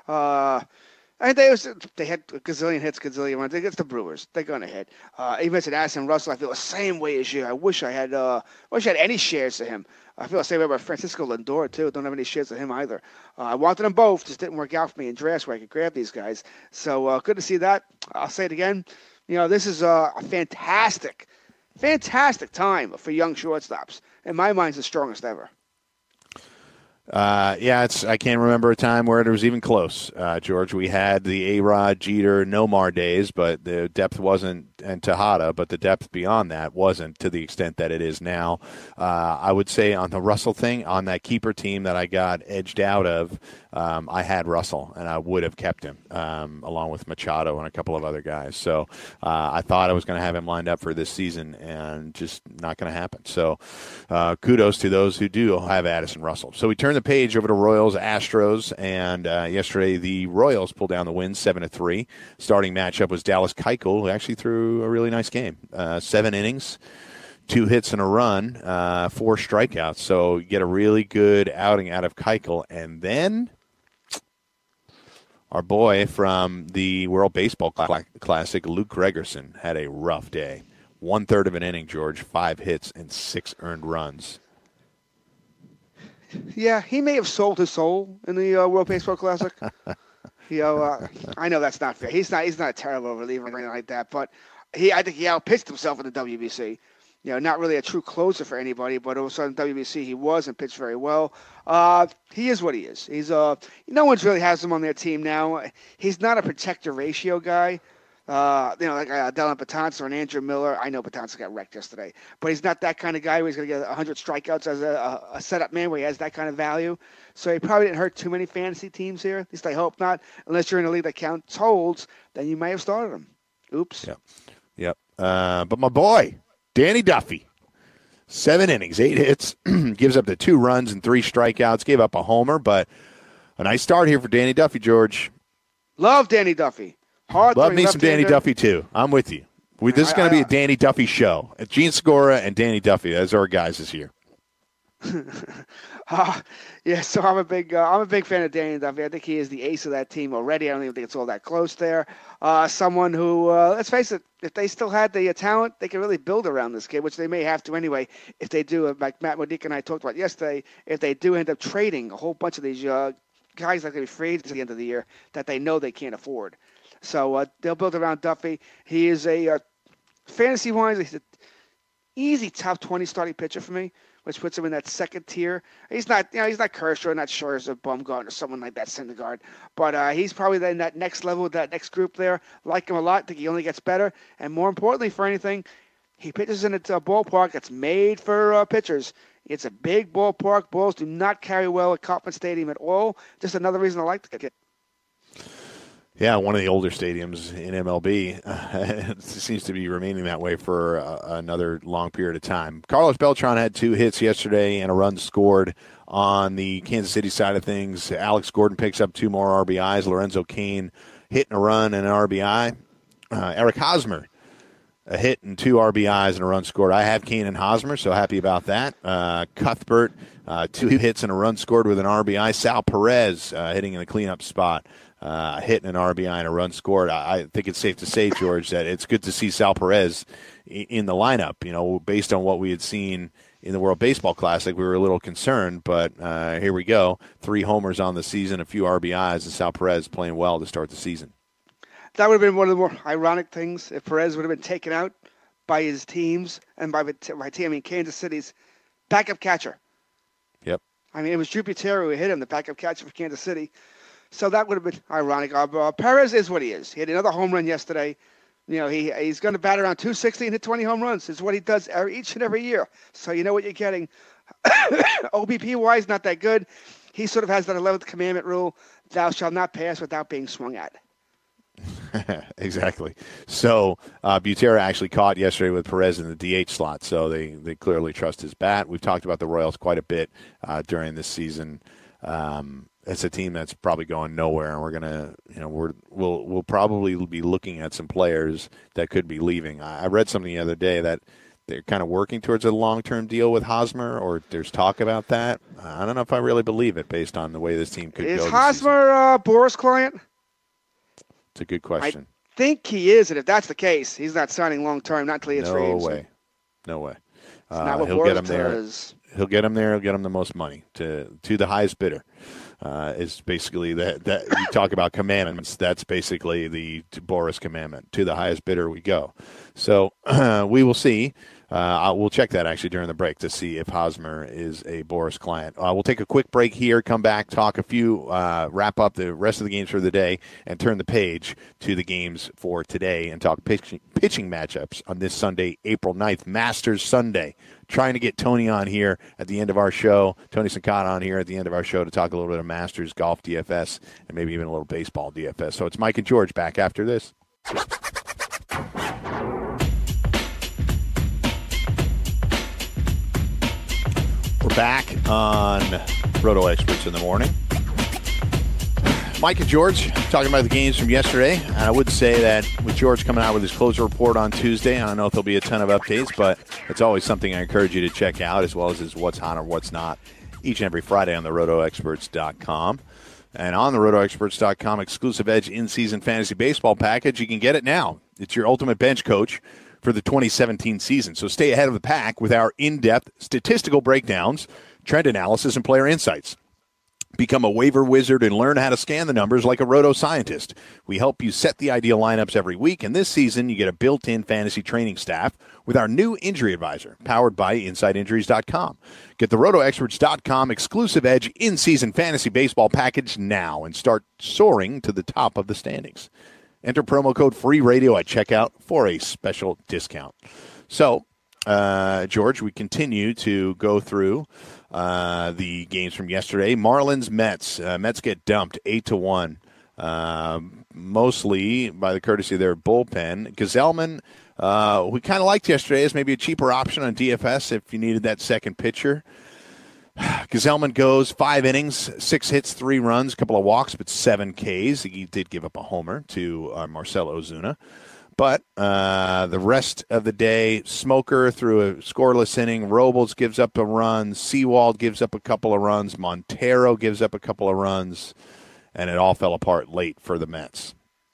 And they had a gazillion hits, gazillion runs. It's the Brewers. They're going to hit. You mentioned Addison Russell. I feel the same way as you. I wish I had any shares of him. I feel the same way about Francisco Lindor, too. Don't have any shares of him either. I wanted them both. Just didn't work out for me in drafts where I could grab these guys. So good to see that. I'll say it again. This is a fantastic time for young shortstops. In my mind, it's the strongest ever. I can't remember a time where it was even close, George. We had the A-Rod, Jeter, Nomar days, but the depth wasn't and Tejada, but the depth beyond that wasn't to the extent that it is now. I would say on the Russell thing, on that keeper team that I got edged out of, I had Russell, and I would have kept him along with Machado and a couple of other guys. So I thought I was going to have him lined up for this season, and just not going to happen. So kudos to those who do have Addison Russell. So we turn the page over to Royals Astros, and yesterday the Royals pulled down the win 7-3. Starting matchup was Dallas Keuchel, who actually threw a really nice game. 7 innings, 2 hits and a run, 4 strikeouts. So you get a really good outing out of Keuchel. And then our boy from the World Baseball Classic, Luke Gregerson, had a rough day. 1/3 of an inning, George, 5 hits and 6 earned runs. Yeah, he may have sold his soul in the World Baseball Classic. I know that's not fair. He's not a terrible reliever or anything like that, but I think he outpitched himself in the WBC. Not really a true closer for anybody, but all of a sudden WBC he was and pitched very well. He is what he is. He's no one's really has him on their team now. He's not a protector ratio guy. Like Dylan Betances or an Andrew Miller. I know Betances got wrecked yesterday, but he's not that kind of guy where he's going to get 100 strikeouts as a setup man where he has that kind of value. So he probably didn't hurt too many fantasy teams here. At least I hope not. Unless you're in a league that counts holds, then you may have started him. Oops. Yep. But my boy, Danny Duffy, 7 innings, 8 hits, gives up the 2 runs and 3 strikeouts, gave up a homer, but a nice start here for Danny Duffy, George. Love Danny Duffy. Love me some Danny Duffy, too. I'm with you. This is going to be a Danny Duffy show. Gene Segura and Danny Duffy, those are our guys this year. So I'm a big fan of Danny Duffy. I think he is the ace of that team already. I don't even think it's all that close there. Someone who, let's face it, if they still had the talent, they could really build around this kid, which they may have to anyway. If they do, like Matt Modica and I talked about yesterday, if they do end up trading a whole bunch of these guys that are going to be free agents at the end of the year that they know they can't afford. So they'll build around Duffy. He is a fantasy-wise, he's an easy top 20 starting pitcher for me, which puts him in that second tier. He's not Kershaw, not Scherzer, Bumgarner, or someone like that, Syndergaard. But he's probably in that next level, that next group there. Like him a lot. Think he only gets better. And more importantly for anything, he pitches in a ballpark that's made for pitchers. It's a big ballpark. Balls do not carry well at Kauffman Stadium at all. Just another reason I like the kid. Yeah, one of the older stadiums in MLB. It seems to be remaining that way for another long period of time. Carlos Beltran had 2 hits yesterday and a run scored on the Kansas City side of things. Alex Gordon picks up 2 more RBIs. Lorenzo Cain hitting a run and an RBI. Eric Hosmer, a hit and 2 RBIs and a run scored. I have Cain and Hosmer, so happy about that. Cuthbert, 2 hits and a run scored with an RBI. Sal Perez hitting in the cleanup spot. Hitting an RBI and a run scored. I think it's safe to say, George, that it's good to see Sal Perez in the lineup. Based on what we had seen in the World Baseball Classic, we were a little concerned, but here we go. 3 homers on the season, a few RBIs, and Sal Perez playing well to start the season. That would have been one of the more ironic things if Perez would have been taken out by his teams and by team, I mean Kansas City's backup catcher. Yep. I mean, it was Drew Butera who hit him, the backup catcher for Kansas City. So that would have been ironic. Perez is what he is. He had another home run yesterday. He's going to bat around 260 and hit 20 home runs. It's what he does each and every year. So you know what you're getting. OBP-wise, not that good. He sort of has that 11th commandment rule, thou shalt not pass without being swung at. Exactly. So Butera actually caught yesterday with Perez in the DH slot, so they clearly trust his bat. We've talked about the Royals quite a bit during this season. It's a team that's probably going nowhere, and we're gonna, we'll probably be looking at some players that could be leaving. I read something the other day that they're kind of working towards a long-term deal with Hosmer, or there's talk about that. I don't know if I really believe it based on the way this team could go. Is Hosmer a Boras client? It's a good question. I think he is, and if that's the case, he's not signing long-term, not until he hits free agency. No way. It's not what he'll Boras get him there. does. He'll get him there. He'll get him the most money to the highest bidder. Is basically that you talk about commandments. That's basically the Boras commandment. To the highest bidder we go. So we will see. We'll check that actually during the break to see if Hosmer is a Boras client. We'll take a quick break here, come back, talk a few, wrap up the rest of the games for the day, and turn the page to the games for today and talk pitching matchups on this Sunday, April 9th, Masters Sunday. Trying to get Tony on here at the end of our show, Tony Sancada on here at the end of our show to talk a little bit of Masters, golf DFS, and maybe even a little baseball DFS. So it's Mike and George back after this. We're back on Roto Experts in the Morning. Mike and George talking about the games from yesterday. I would say that with George coming out with his closer report on Tuesday, I don't know if there'll be a ton of updates, but it's always something I encourage you to check out, as well as his what's hot or what's not each and every Friday on the RotoExperts.com. And on the RotoExperts.com exclusive Edge in-season fantasy baseball package, you can get it now. It's your ultimate bench coach for the 2017 season. So stay ahead of the pack with our in-depth statistical breakdowns, trend analysis, and player insights. Become a waiver wizard and learn how to scan the numbers like a roto scientist. We help you set the ideal lineups every week, and this season you get a built-in fantasy training staff with our new injury advisor, powered by InsideInjuries.com. Get the RotoExperts.com exclusive Edge in-season fantasy baseball package now and start soaring to the top of the standings. Enter promo code FREERADIO at checkout for a special discount. So, George, we continue to go through the games from yesterday. Marlins, Mets. Mets get dumped 8-1, mostly by the courtesy of their bullpen. Gazelman, we kind of liked yesterday as maybe a cheaper option on DFS if you needed that second pitcher. Gazelman goes 5 innings, 6 hits, 3 runs, a couple of walks, but 7 Ks. He did give up a homer to Marcell Ozuna. But the rest of the day, Smoker threw a scoreless inning. Robles gives up a run. Sewald gives up a couple of runs. Montero gives up a couple of runs. And it all fell apart late for the Mets.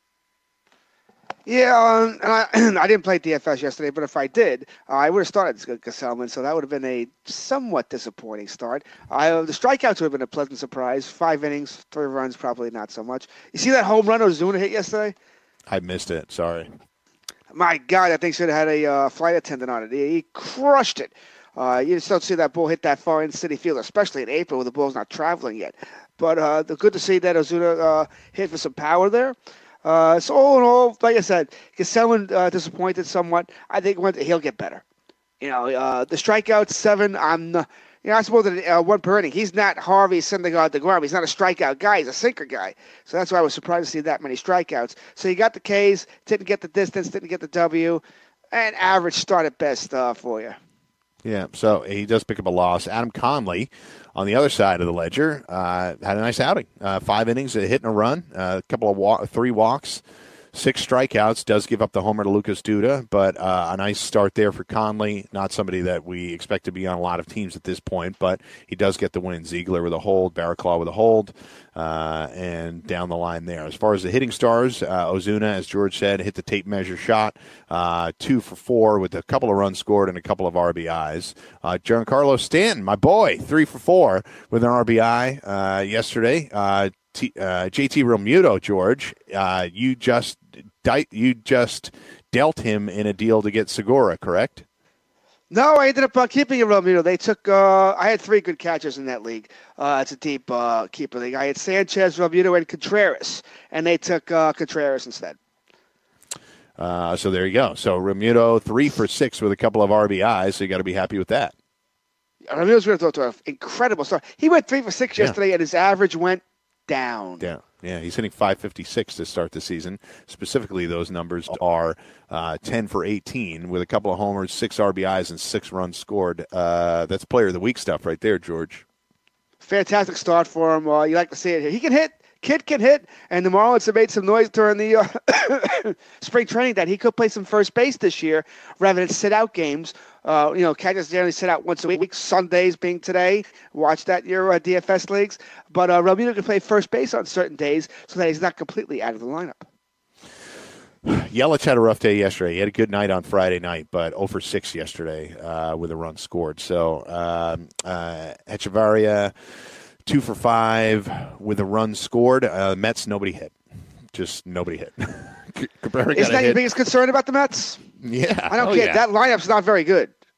Yeah, I didn't play DFS yesterday, but if I did, I would have started Gazelman, so that would have been a somewhat disappointing start. The strikeouts would have been a pleasant surprise. 5 innings, 3 runs, probably not so much. You see that home run Ozuna hit yesterday? I missed it. Sorry. My God, that thing should have had a flight attendant on it. He crushed it. You just don't see that ball hit that far in Citi Field, especially in April when the ball's not traveling yet. But good to see that Ozuna hit for some power there. So all in all, like I said, Gazelman disappointed somewhat. I think he'll get better. The strikeouts 7. I suppose that 1 per inning. He's not Harvey Syndergaard DeGrom. He's not a strikeout guy. He's a sinker guy. So that's why I was surprised to see that many strikeouts. So you got the Ks, didn't get the distance, didn't get the W, and average start at best for you. Yeah, so he does pick up a loss. Adam Conley, on the other side of the ledger, had a nice outing. 5 innings, a hit and a run, a couple of 3 walks, 6 strikeouts. Does give up the homer to Lucas Duda, but a nice start there for Conley. Not somebody that we expect to be on a lot of teams at this point, but he does get the win. Ziegler with a hold, Barraclough with a hold, and down the line there. As far as the hitting stars, Ozuna, as George said, hit the tape measure shot, 2 for 4 with a couple of runs scored and a couple of RBIs. Giancarlo Stanton, my boy, 3 for 4 with an RBI yesterday. JT Realmuto, George, you just dealt him in a deal to get Segura, correct? No, I ended up keeping Realmuto. They took. I had 3 good catchers in that league. It's a deep keeper league. I had Sanchez, Realmuto, and Contreras, and they took Contreras instead. So there you go. So Realmuto 3 for 6 with a couple of RBIs. So you got to be happy with that. Realmuto's going to throw to an incredible start. He went 3 for 6 yesterday, and his average went down. Yeah, he's hitting .556 to start the season. Specifically, those numbers are 10 for 18 with a couple of homers, 6 RBIs, and 6 runs scored. That's player of the week stuff right there, George. Fantastic start for him. You like to see it. He can hit. Kid can hit, and the Marlins have made some noise during the spring training that he could play some first base this year rather than sit out games. Catchers generally sit out once a week, Sundays being today. Watch that in your DFS leagues. But Realmuto can play first base on certain days so that he's not completely out of the lineup. Yelich had a rough day yesterday. He had a good night on Friday night, but 0 for 6 yesterday with a run scored. So Echevarria, 2 for 5 with a run scored. Mets, nobody hit. Just nobody hit. Isn't that your biggest concern about the Mets? Yeah. I don't care. Yeah. That lineup's not very good.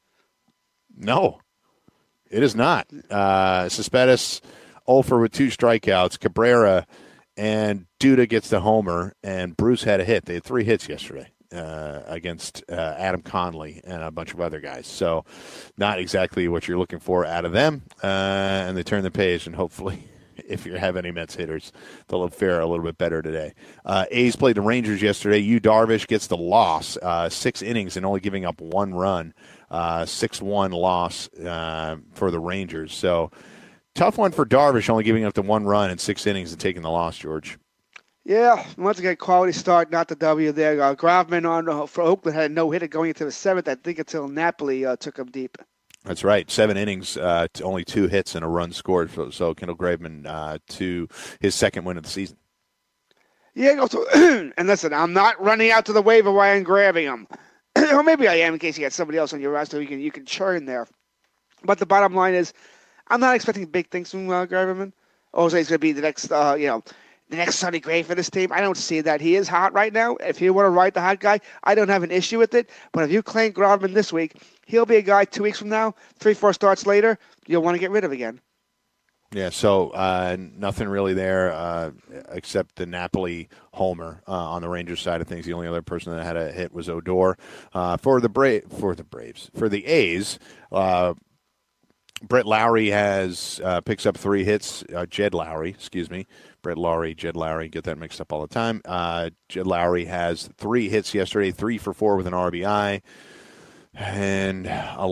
No, it is not. Cespedes, Olfer with 2 strikeouts. Cabrera and Duda gets the homer, and Bruce had a hit. They had 3 hits yesterday against Adam Conley and a bunch of other guys. So not exactly what you're looking for out of them. And they turn the page, and hopefully if you have any Mets hitters, they'll fare a little bit better today. A's played the Rangers yesterday. Yu Darvish gets the loss, 6 innings and only giving up 1 run. 6-1 loss for the Rangers. So tough one for Darvish, only giving up the 1 run in 6 innings and taking the loss, George. Yeah, once again, quality start, not the W there. Grafman for Oakland had a no-hitter going into the 7th, I think, until Napoli took him deep. That's right. 7 innings, only 2 hits and a run scored. So Kendall Graveman to his 2nd win of the season. Yeah, and listen, I'm not running out to the waiver wire and grabbing him. Or maybe I am in case you got somebody else on your roster you can churn there. But the bottom line is, I'm not expecting big things from Graveman. Also, he's going to be the next, the next Sonny Gray for this team. I don't see that. He is hot right now. If you want to ride the hot guy, I don't have an issue with it. But if you claim Graveman this week, he'll be a guy 2 weeks from now, 3-4 starts later, you'll want to get rid of again. Yeah, so nothing really there except the Napoli homer on the Rangers side of things. The only other person that had a hit was Odor. For the A's, Brett Lowry picks up 3 hits. Jed Lowry, get that mixed up all the time. Jed Lowry has 3 hits yesterday, 3 for 4 with an RBI. And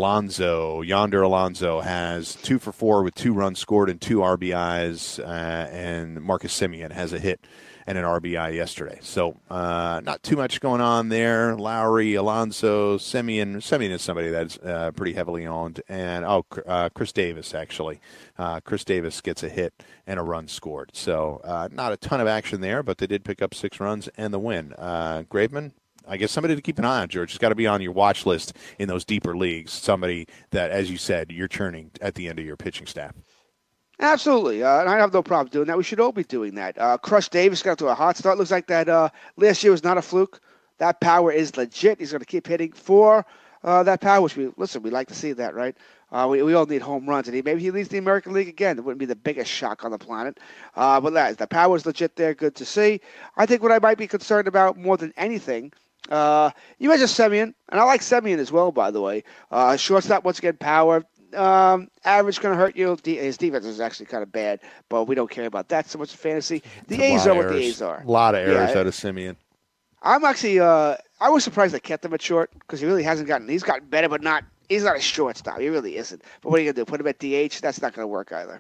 Yonder Alonso has 2 for 4 with 2 runs scored and 2 RBIs. And Marcus Semien has a hit and an RBI yesterday. So not too much going on there. Lowry, Alonso, Semien is somebody that's pretty heavily owned. And, Chris Davis, actually. Chris Davis gets a hit and a run scored. So not a ton of action there, but they did pick up 6 runs and the win. Graveman, I guess somebody to keep an eye on, George. It's got to be on your watch list in those deeper leagues. Somebody that, as you said, you're churning at the end of your pitching staff. Absolutely. And I have no problem doing that. We should all be doing that. Crush Davis got to a hot start. Looks like that last year was not a fluke. That power is legit. He's going to keep hitting for that power, which we like to see that, right? We all need home runs, and maybe he leads the American League again. It wouldn't be the biggest shock on the planet. But the power is legit there. Good to see. I think what I might be concerned about more than anything, you mentioned Semien, and I like Semien as well, by the way. Shortstop, once again, power. Average going to hurt you. His defense is actually kind of bad, but we don't care about that so much in fantasy. The A's are what the A's are. A lot of errors out of Semien. I'm actually, I was surprised they kept him at short because he really hasn't he's gotten better, but he's not a shortstop. He really isn't. But what are you going to do? Put him at DH? That's not going to work either.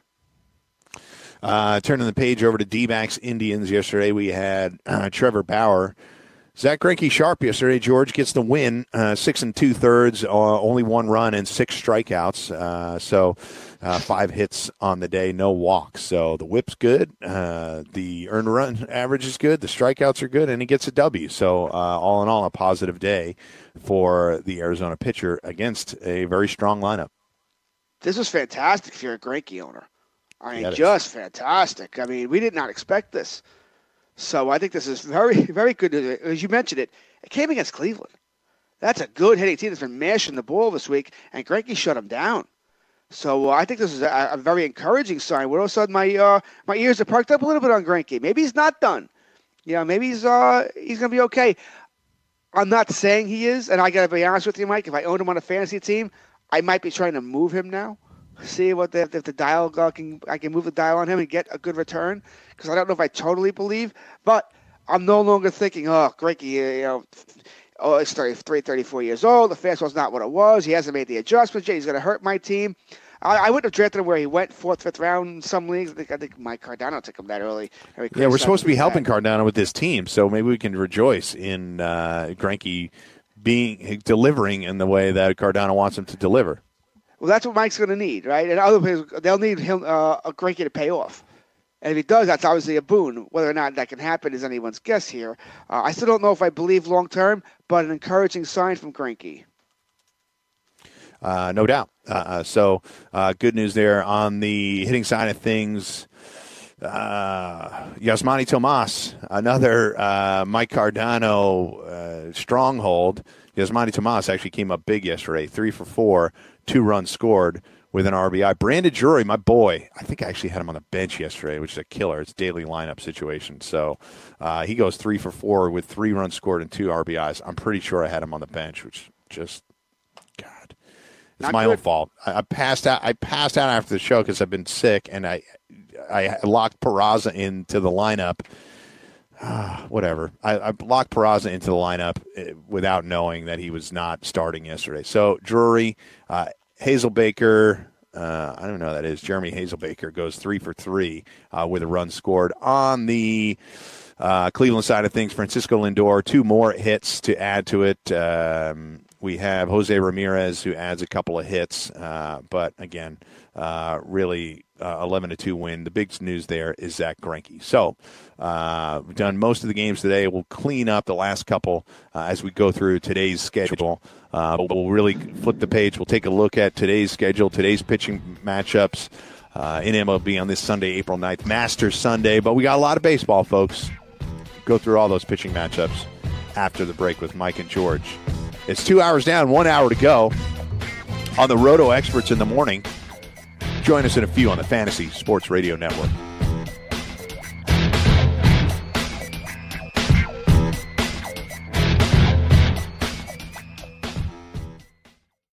Turning the page over to D-backs Indians yesterday, we had Trevor Bauer. Zach Greinke sharp yesterday. George gets the win, 6 2/3, only 1 run and 6 strikeouts. So 5 hits on the day, no walks. So the whip's good, the earned run average is good, the strikeouts are good, and he gets a W. So all in all, a positive day for the Arizona pitcher against a very strong lineup. This was fantastic if you're a Greinke owner. I mean, just fantastic. I mean, we did not expect this. So I think this is very, very good. As you mentioned it came against Cleveland. That's a good hitting team that's been mashing the ball this week, and Greinke shut him down. So I think this is a very encouraging sign. Where all of a sudden my ears are perked up a little bit on Greinke. Maybe he's not done. Maybe he's going to be okay. I'm not saying he is, and I got to be honest with you, Mike. If I owned him on a fantasy team, I might be trying to move him now. See if the dial I can move the dial on him and get a good return, because I don't know if I totally believe, but I'm no longer thinking, Greinke, he's 33, 34 years old. The fastball's not what it was. He hasn't made the adjustments yet. He's going to hurt my team. I wouldn't have drafted him where he went, 4th, 5th round in some leagues. I think Mike Cardano took him that early. Yeah, we're supposed to be helping Cardano with this team, so maybe we can rejoice in Greinke delivering in the way that Cardano wants him to deliver. Well, that's what Mike's going to need, right? And other players, they'll need him, a Greinke to pay off. And if he does, that's obviously a boon. Whether or not that can happen is anyone's guess here. I still don't know if I believe long-term, but an encouraging sign from Greinke. No doubt. So good news there. On the hitting side of things, Yasmani Tomas another Mike Cardano stronghold. Yasmani Tomas actually came up big yesterday, 3 for 4, 2 runs scored with an RBI. Brandon Drury, my boy, I think I actually had him on the bench yesterday, which is a killer. It's a daily lineup situation. So he goes 3 for 4 with 3 runs scored and 2 RBIs. I'm pretty sure I had him on the bench, which just, God, it's my own fault. I passed out after the show because I've been sick, and I locked Peraza into the lineup. Whatever. I locked Peraza into the lineup without knowing that he was not starting yesterday. So Drury, Hazelbaker, I don't know who that is. Jeremy Hazelbaker goes 3 for 3 with a run scored. On the Cleveland side of things, Francisco Lindor, 2 more hits to add to it. We have Jose Ramirez, who adds a couple of hits. But, again, really 11-2 win. The big news there is Zach Greinke. So we've done most of the games today. We'll clean up the last couple as we go through today's schedule. But we'll really flip the page. We'll take a look at today's schedule, today's pitching matchups in MLB on this Sunday, April 9th, Masters Sunday. But we got a lot of baseball, folks. Go through all those pitching matchups after the break with Mike and George. It's 2 hours down, 1 hour to go on the Roto Experts in the Morning. Join us in a few on the Fantasy Sports Radio Network.